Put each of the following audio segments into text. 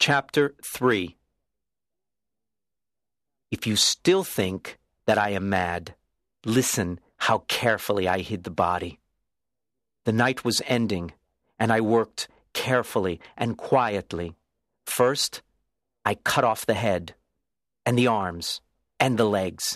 Chapter 3. If you still think that I am mad, listen how carefully I hid the body. The night was ending, and I worked carefully and quietly. First, I cut off the head, and the arms, and the legs.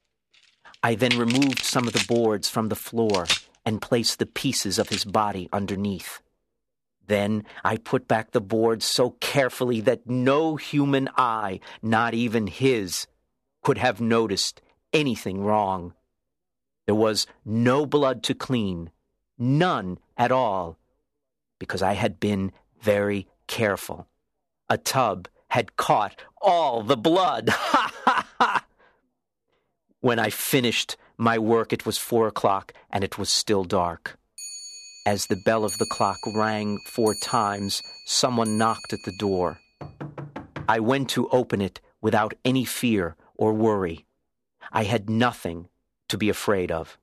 I then removed some of the boards from the floor and placed the pieces of his body underneath. Then I put back the boards so carefully that no human eye, not even his, could have noticed anything wrong. There was no blood to clean, none at all, because I had been very careful. A tub had caught all the blood. Ha, ha, ha! When I finished my work, it was 4 o'clock, and it was still dark. As the bell of the clock rang 4 times, someone knocked at the door. I went to open it without any fear or worry. I had nothing to be afraid of.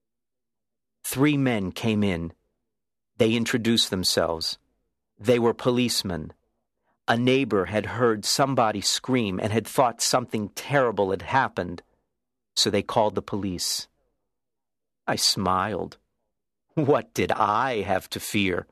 3 men came in. They introduced themselves. They were policemen. A neighbor had heard somebody scream and had thought something terrible had happened, so they called the police. I smiled. What did I have to fear?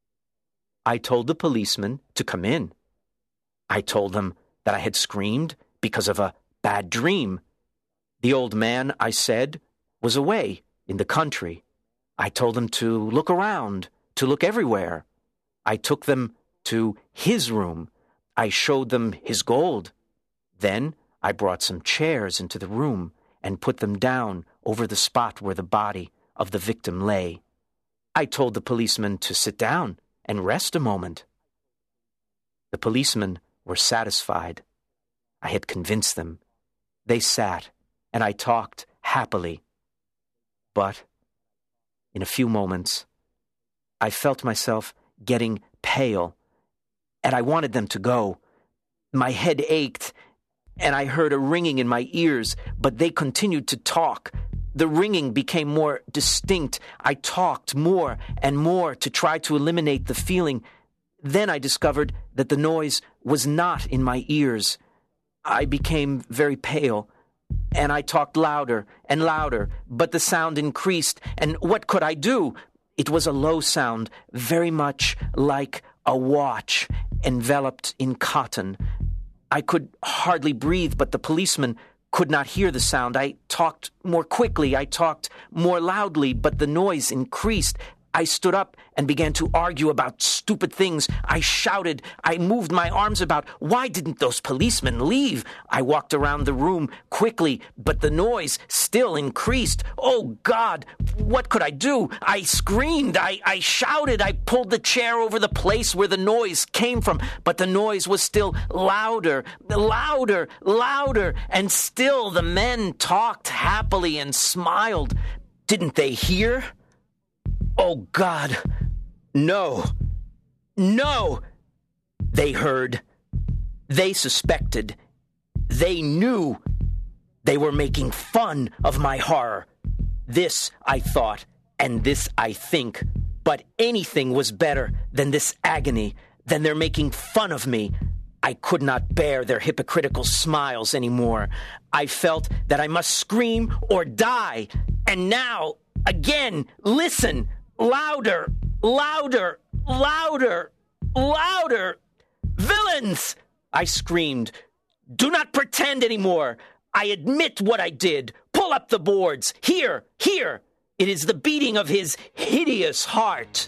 I told the policeman to come in. I told them that I had screamed because of a bad dream. The old man, I said, was away in the country. I told them to look around, to look everywhere. I took them to his room. I showed them his gold. Then I brought some chairs into the room and put them down over the spot where the body of the victim lay. I told the policeman to sit down and rest a moment. The policemen were satisfied. I had convinced them. They sat, and I talked happily. But in a few moments, I felt myself getting pale, and I wanted them to go. My head ached, and I heard a ringing in my ears, but they continued to talk. The ringing became more distinct. I talked more and more to try to eliminate the feeling. Then I discovered that the noise was not in my ears. I became very pale, and I talked louder and louder, but the sound increased, and what could I do? It was a low sound, very much like a watch enveloped in cotton. I could hardly breathe, but the policeman could not hear the sound. I talked more quickly. I talked more loudly, but the noise increased. I stood up and began to argue about stupid things. I shouted. I moved my arms about. Why didn't those policemen leave? I walked around the room quickly, but the noise still increased. Oh, God, what could I do? I screamed. I shouted. I pulled the chair over the place where the noise came from, but the noise was still louder, louder, louder, and still the men talked happily and smiled. Didn't they hear? Oh, God, no, no. They heard. They suspected. They knew. They were making fun of my horror. This I thought, and this I think. But anything was better than this agony, than their making fun of me. I could not bear their hypocritical smiles anymore. I felt that I must scream or die. And now, again, listen. Louder, louder, louder, louder. Villains! I screamed. Do not pretend anymore. I admit what I did. Pull up the boards. Here, here. It is the beating of his hideous heart.